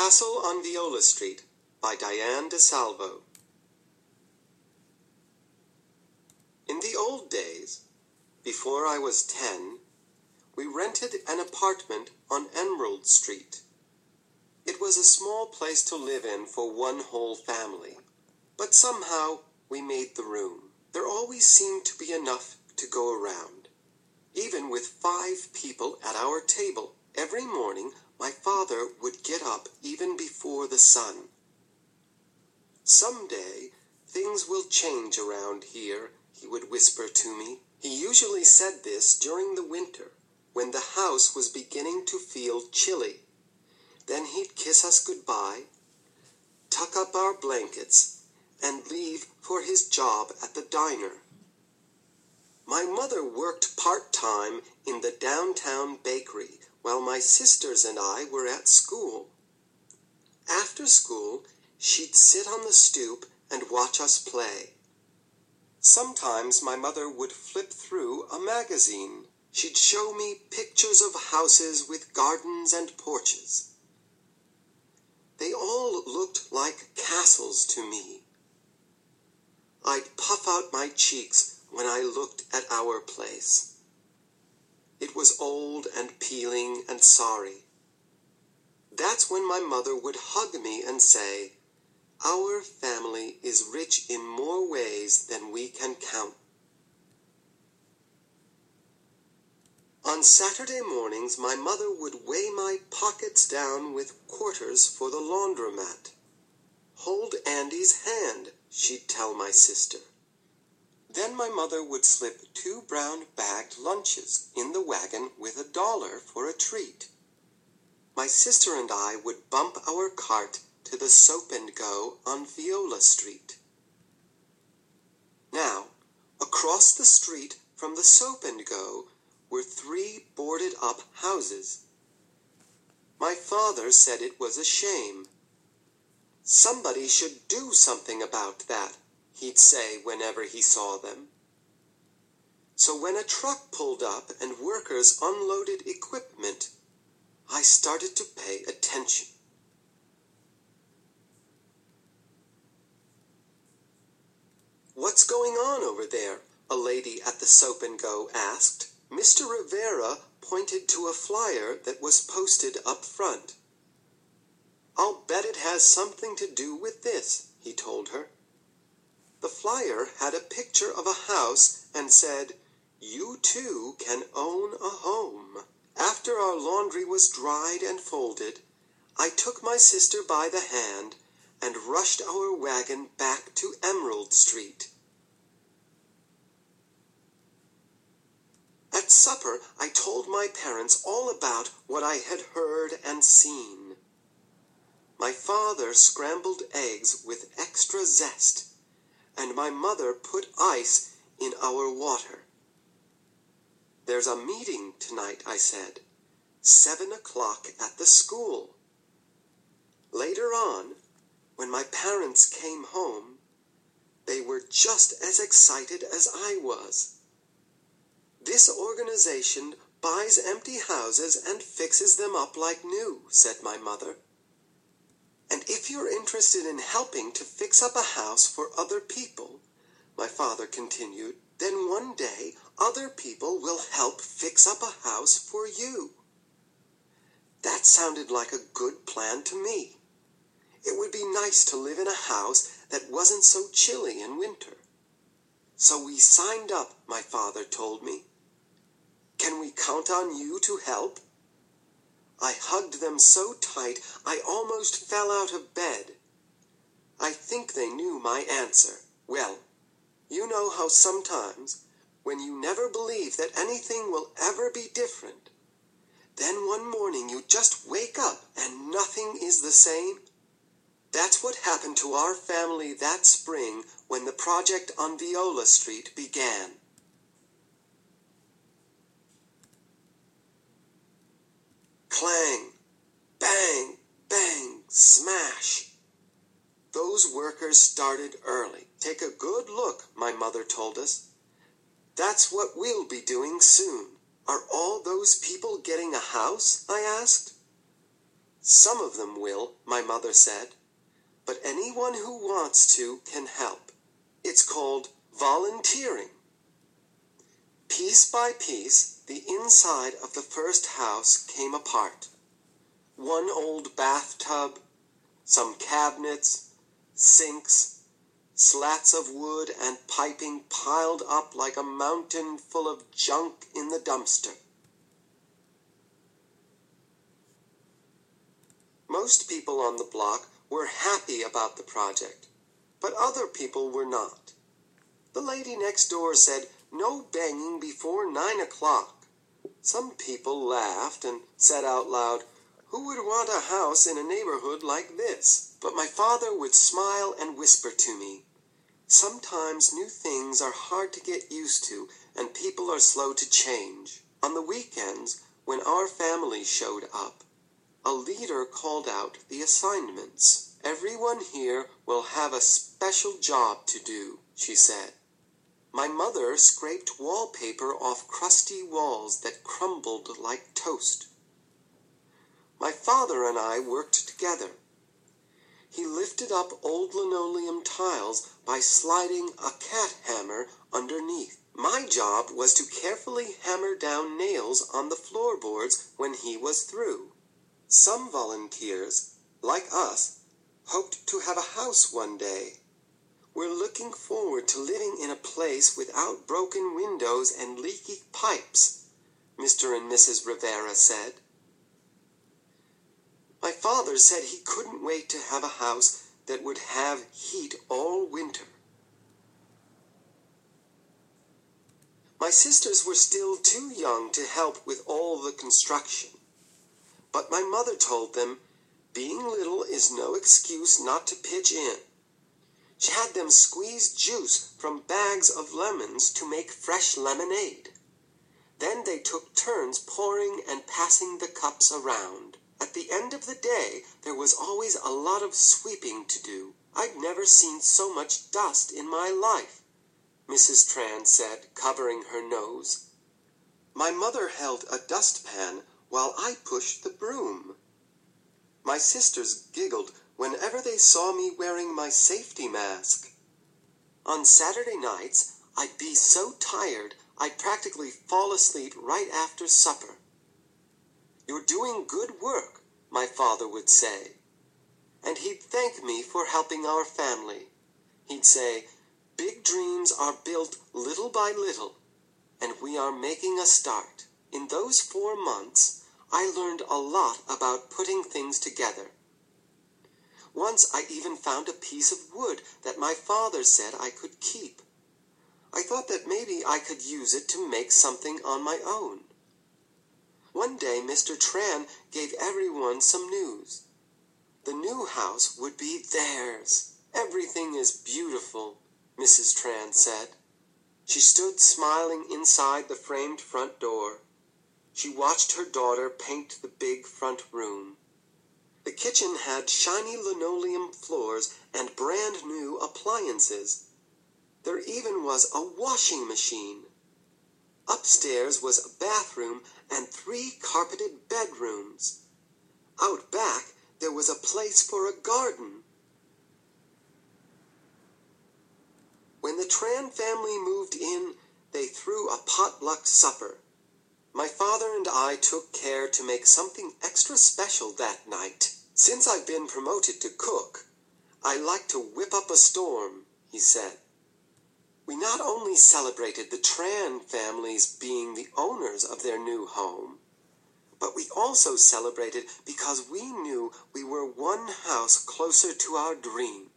Castle on Viola Street by Diane DeSalvo. In the old days, before I was 10, we rented an apartment on Emerald Street. It was a small place to live in for one whole family, but somehow we made the room. There always seemed to be enough to go around. Even with 5 people at our table, every morning my father would get up even before the sun. "Someday, things will change around here," he would whisper to me. He usually said this during the winter, when the house was beginning to feel chilly. Then he'd kiss us goodbye, tuck up our blankets, and leave for his job at the diner. My mother worked part-time in the downtown bakery while my sisters and I were at school. After school, she'd sit on the stoop and watch us play. Sometimes my mother would flip through a magazine. She'd show me pictures of houses with gardens and porches. They all looked like castles to me. I'd puff out my cheeks when I looked at our place. It was old and peeling and sorry. That's when my mother would hug me and say, "Our family is rich in more ways than we can count." On Saturday mornings, my mother would weigh my pockets down with quarters for the laundromat. "Hold Andy's hand," she'd tell my sister. Then my mother would slip 2 brown bagged lunches in the wagon with $1 for a treat. My sister and I would bump our cart to the Soap and Go on Viola Street. Now, across the street from the Soap and Go were 3 boarded-up houses. My father said it was a shame. "Somebody should do something about that," he'd say whenever he saw them. So when a truck pulled up and workers unloaded equipment, I started to pay attention. "What's going on over there?" a lady at the Soap and Go asked. Mr. Rivera pointed to a flyer that was posted up front. "I'll bet it has something to do with this," he told her. The flyer had a picture of a house and said, "You too can own a home." After our laundry was dried and folded, I took my sister by the hand and rushed our wagon back to Emerald Street. At supper, I told my parents all about what I had heard and seen. My father scrambled eggs with extra zest, and my mother put ice in our water. "There's a meeting tonight," I said. 7 o'clock at the school. Later on, when my parents came home, they were just as excited as I was. "This organization buys empty houses and fixes them up like new," said my mother. "And if you're interested in helping to fix up a house for other people," my father continued, "then one day other people will help fix up a house for you." That sounded like a good plan to me. It would be nice to live in a house that wasn't so chilly in winter. So we signed up, my father told me. "Can we count on you to help?" I hugged them so tight I almost fell out of bed. I think they knew my answer. Well, you know how sometimes, when you never believe that anything will ever be different, then one morning you just wake up and nothing is the same? That's what happened to our family that spring when the project on Viola Street began. Clang, bang, bang, smash. Those workers started early. "Take a good look," my mother told us. "That's what we'll be doing soon." "Are all those people getting a house?" I asked. Some of them will, my mother said, but anyone who wants to can help. It's called volunteering. Piece by piece, the inside of the first house came apart. One old bathtub, some cabinets, sinks, slats of wood and piping piled up like a mountain full of junk in the dumpster. Most people on the block were happy about the project, but other people were not. The lady next door said, "No banging before 9 o'clock." Some people laughed and said out loud, "Who would want a house in a neighborhood like this?" But my father would smile and whisper to me, "Sometimes new things are hard to get used to, and people are slow to change." On the weekends, when our family showed up, a leader called out the assignments. "Everyone here will have a special job to do," she said. My mother scraped wallpaper off crusty walls that crumbled like toast. My father and I worked together. He lifted up old linoleum tiles by sliding a cat hammer underneath. My job was to carefully hammer down nails on the floorboards when he was through. Some volunteers, like us, hoped to have a house one day. "We're looking forward to living in a place without broken windows and leaky pipes," Mr. and Mrs. Rivera said. My father said he couldn't wait to have a house that would have heat all winter. My sisters were still too young to help with all the construction, but my mother told them being little is no excuse not to pitch in. She had them squeeze juice from bags of lemons to make fresh lemonade. Then they took turns pouring and passing the cups around. At the end of the day, there was always a lot of sweeping to do. "I'd never seen so much dust in my life," Mrs. Tran said, covering her nose. My mother held a dustpan while I pushed the broom. My sisters giggled whenever they saw me wearing my safety mask. On Saturday nights, I'd be so tired I'd practically fall asleep right after supper. "You're doing good work," my father would say. And he'd thank me for helping our family. He'd say, "Big dreams are built little by little, and we are making a start." In those 4 months, I learned a lot about putting things together. Once I even found a piece of wood that my father said I could keep. I thought that maybe I could use it to make something on my own. One day, Mr. Tran gave everyone some news. The new house would be theirs. "Everything is beautiful," Mrs. Tran said. She stood smiling inside the framed front door. She watched her daughter paint the big front room. The kitchen had shiny linoleum floors and brand new appliances. There even was a washing machine. Upstairs was a bathroom and 3 carpeted bedrooms. Out back, there was a place for a garden. When the Tran family moved in, they threw a potluck supper. My father and I took care to make something extra special that night. "Since I've been promoted to cook, I like to whip up a storm," he said. We not only celebrated the Tran families being the owners of their new home, but we also celebrated because we knew we were one house closer to our dream.